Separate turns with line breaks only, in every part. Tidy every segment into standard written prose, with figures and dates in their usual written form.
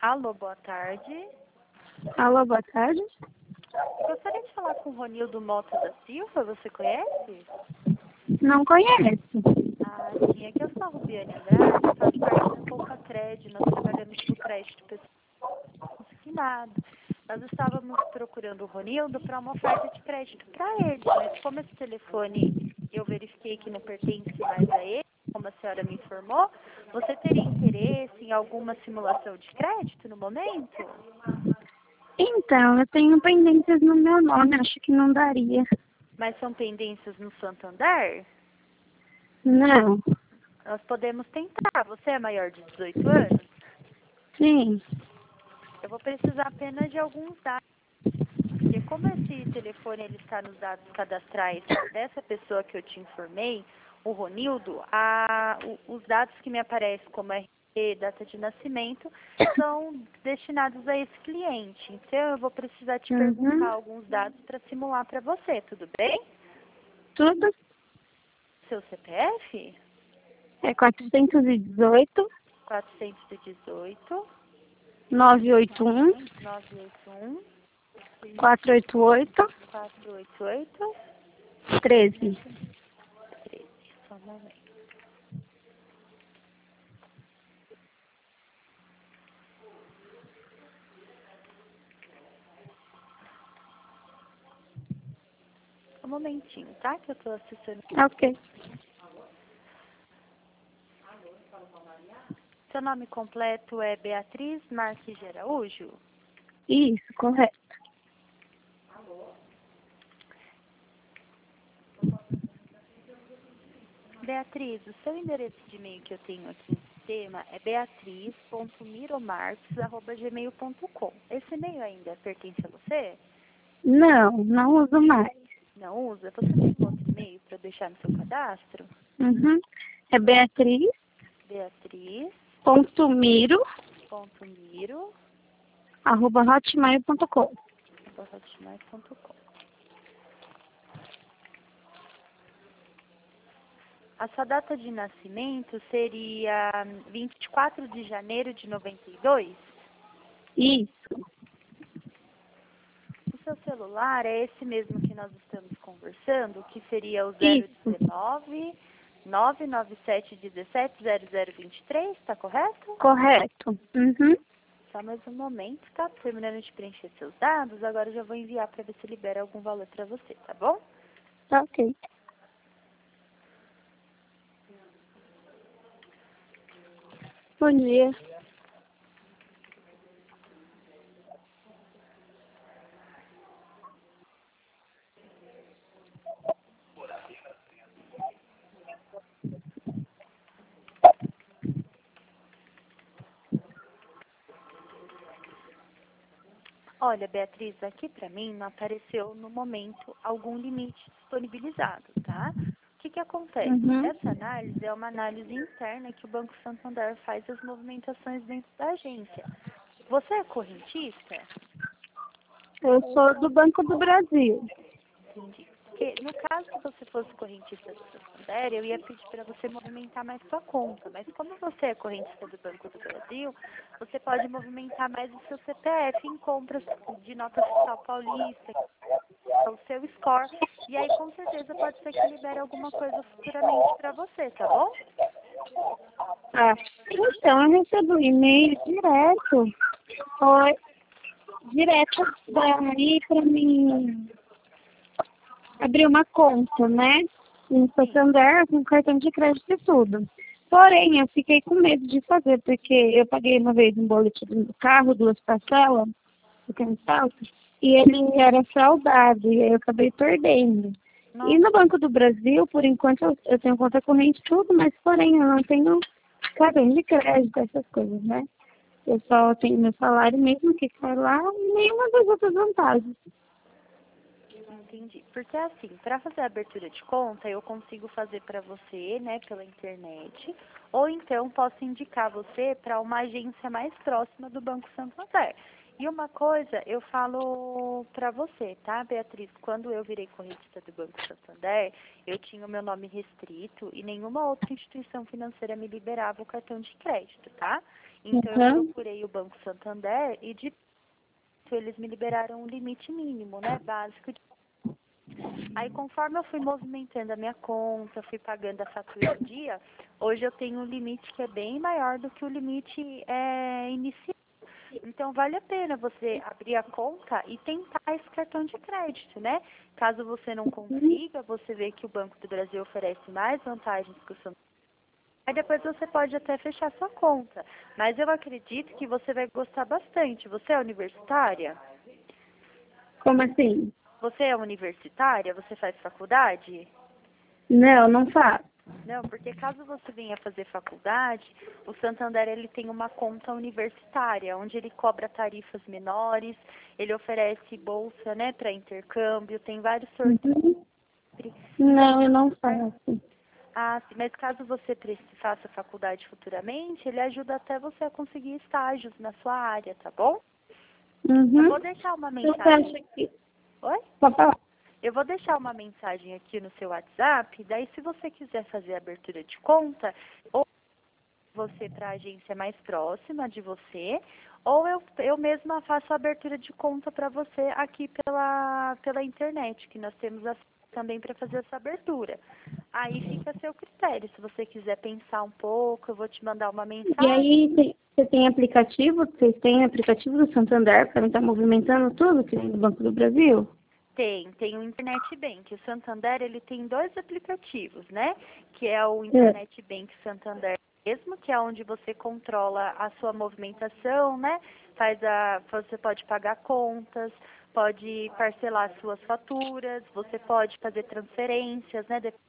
Alô, boa tarde.
Alô, boa tarde.
Gostaria de falar com o Ronildo Mota da Silva, você conhece?
Não conheço.
Ah, sim, aqui eu sou a Rubiane Andrade, eu faço parte da Compacred, nós trabalhamos com crédito pessoal consignado. Nós estávamos procurando o Ronildo para uma oferta de crédito para ele, mas como esse telefone eu verifiquei que não pertence mais a ele, como a senhora me informou, você teria interesse em alguma simulação de crédito no momento?
Então, eu tenho pendências no meu nome, acho que não daria.
Mas são pendências no Santander?
Não.
Nós podemos tentar. Você é maior de 18 anos?
Sim.
Eu vou precisar apenas de alguns dados. Porque como esse telefone ele está nos dados cadastrais dessa pessoa que eu te informei, o Ronildo, os dados que me aparecem como RG, data de nascimento, são destinados a esse cliente. Então eu vou precisar te perguntar alguns dados para simular para você, tudo bem?
Tudo
Seu CPF?
é 418
418
981
981
488
488
13.
13. Só um momento. Um momentinho, tá? Que eu tô acessando.
Ok.
Seu nome completo é Beatriz Marques de Araújo?
Isso, correto.
Beatriz, o seu endereço de e-mail que eu tenho aqui no sistema é beatriz.miromarques@gmail.com. Esse e-mail ainda pertence a você?
Não uso mais.
Não usa? Você tem um outro e-mail para deixar no seu cadastro?
É
Beatriz.miro
beatriz.miro@hotmail.com.
hotmail.com. A sua data de nascimento seria 24 de janeiro de 92?
Isso.
O seu celular é esse mesmo que nós estamos conversando, que seria o
Isso.
019 997 17 0023, tá correto?
Correto.
Só mais um momento, tá? Terminando de preencher seus dados, agora eu já vou enviar para ver se libera algum valor para você, tá bom?
Ok. Bom dia.
Olha, Beatriz, aqui para mim não apareceu no momento algum limite disponibilizado, tá? O que que acontece? Essa análise é uma análise interna que o Banco Santander faz as movimentações dentro da agência. Você é correntista?
Eu sou do Banco do Brasil.
Entendi. Porque no caso que você fosse correntista do Santander, eu ia pedir para você movimentar mais sua conta. Mas como você é correntista do Banco do Brasil, você pode movimentar mais o seu CPF em compras de nota fiscal paulista, o seu score, e aí com certeza pode ser que libere alguma coisa futuramente para você, tá bom?
Ah, então, eu recebo um e-mail direto daí para mim abrir uma conta, né? Em Santander, com cartão de crédito e tudo. Porém, eu fiquei com medo de fazer, porque eu paguei uma vez um boleto do carro, 2 parcelas, porque não falta, e ele era fraudado, e aí eu acabei perdendo. E
Nossa,
no Banco do Brasil, por enquanto, eu tenho conta corrente e tudo, mas porém eu não tenho cartão de crédito, essas coisas, né? Eu só tenho meu salário mesmo que cai lá e nenhuma das outras vantagens.
entendi. Porque assim, para fazer a abertura de conta, eu consigo fazer para você, né, pela internet, ou então posso indicar você para uma agência mais próxima do Banco Santander. E uma coisa, eu falo para você, tá, Beatriz? Quando eu virei correntista do Banco Santander, eu tinha o meu nome restrito e nenhuma outra instituição financeira me liberava o cartão de crédito, tá? Então, eu
Uhum.
procurei o Banco Santander e de eles me liberaram um limite mínimo, né, básico. Aí, conforme eu fui movimentando a minha conta, fui pagando a fatura em dia, hoje eu tenho um limite que é bem maior do que o limite inicial. Então, vale a pena você abrir a conta e tentar esse cartão de crédito, né? Caso você não consiga, você vê que o Banco do Brasil oferece mais vantagens que o Santander. Aí depois você pode até fechar sua conta. Mas eu acredito que você vai gostar bastante. Você é universitária?
Como assim?
Você é universitária? Você faz faculdade?
Não, não faço.
Não, porque caso você venha fazer faculdade, o Santander ele tem uma conta universitária, onde ele cobra tarifas menores, ele oferece bolsa, né, para intercâmbio, tem vários sorteios.
Uhum.
Então,
Não, eu não faço.
sim, mas caso você faça faculdade futuramente, ele ajuda até você a conseguir estágios na sua área, tá bom? Eu
Uhum.
vou deixar uma
Então, você
mensagem.
acha que...
Oi?
Pode falar.
Eu vou deixar uma mensagem aqui no seu WhatsApp, daí se você quiser fazer a abertura de conta, ou você para a agência mais próxima de você, ou eu mesma faço a abertura de conta para você aqui pela internet, que nós temos também para fazer essa abertura. Aí fica a seu critério. Se você quiser pensar um pouco, eu vou te mandar uma
E
mensagem.
aí, você tem aplicativo? Vocês têm aplicativo do Santander para estar movimentando tudo que vem do Banco do Brasil?
Tem o Internet Bank. O Santander, ele tem dois aplicativos, né? Que é o
É.
Internet Bank Santander mesmo, que é onde você controla a sua movimentação, né? Você pode pagar contas, pode parcelar suas faturas, você pode fazer transferências, né? De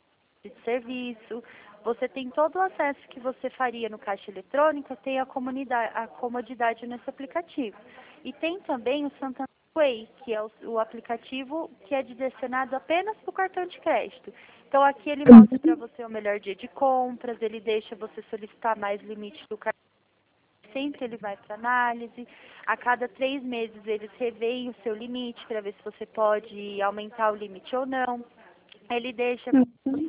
serviço. Você tem todo o acesso que você faria no caixa eletrônico, tem a comodidade nesse aplicativo. E tem também o Santander Way, que é o aplicativo que é direcionado apenas para o cartão de crédito. Então, aqui ele mostra para você o melhor dia de compras, ele deixa você solicitar mais limite do cartão. Sempre ele vai para análise. A cada 3 meses eles reveem o seu limite para ver se você pode aumentar o limite ou não. Ele deixa
Uhum.
você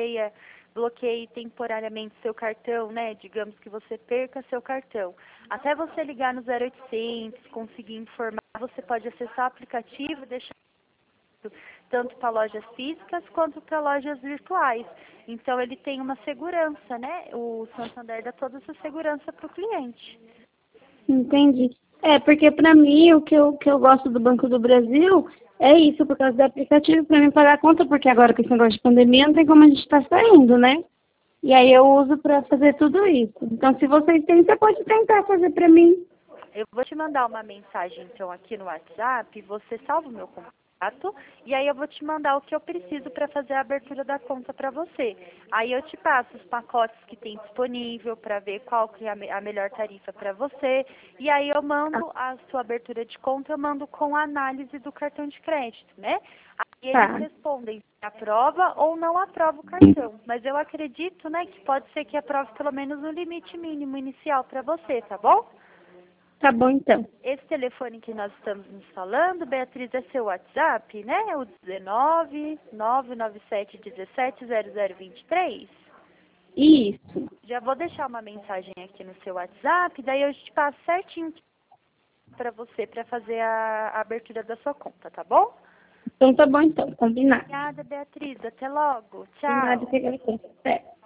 bloqueie temporariamente seu cartão, né? Digamos que você perca seu cartão. Até você ligar no 0800, conseguir informar, você pode acessar o aplicativo e deixar tanto para lojas físicas quanto para lojas virtuais. Então ele tem uma segurança, né? O Santander dá toda essa segurança para o cliente.
Entendi. É, porque para mim, o que eu gosto do Banco do Brasil é isso, por causa do aplicativo, para mim pagar a conta, porque agora com esse negócio de pandemia não tem como a gente estar saindo, né? E aí eu uso para fazer tudo isso. Então, se vocês têm, você pode tentar fazer para mim.
Eu vou te mandar uma mensagem, então, aqui no WhatsApp, você salva o meu contato, e aí eu vou te mandar o que eu preciso para fazer a abertura da conta para você. Aí eu te passo os pacotes que tem disponível para ver qual que é a melhor tarifa para você, e aí eu mando a sua abertura de conta, eu mando com a análise do cartão de crédito, né? Aí eles
Tá,
respondem se aprova ou não aprova o cartão. Mas eu acredito, né, que pode ser que aprove pelo menos o limite mínimo inicial para você, tá bom?
tá bom então.
Esse telefone que nós estamos nos falando, Beatriz, é seu WhatsApp, né? O 19 997 17 0023.
Isso.
Já vou deixar uma mensagem aqui no seu WhatsApp, daí eu te passo certinho para você para fazer a abertura da sua conta, tá bom?
Então tá bom então, combinado.
Obrigada, Beatriz. Até logo.
Nada
Tchau.
que agradecer.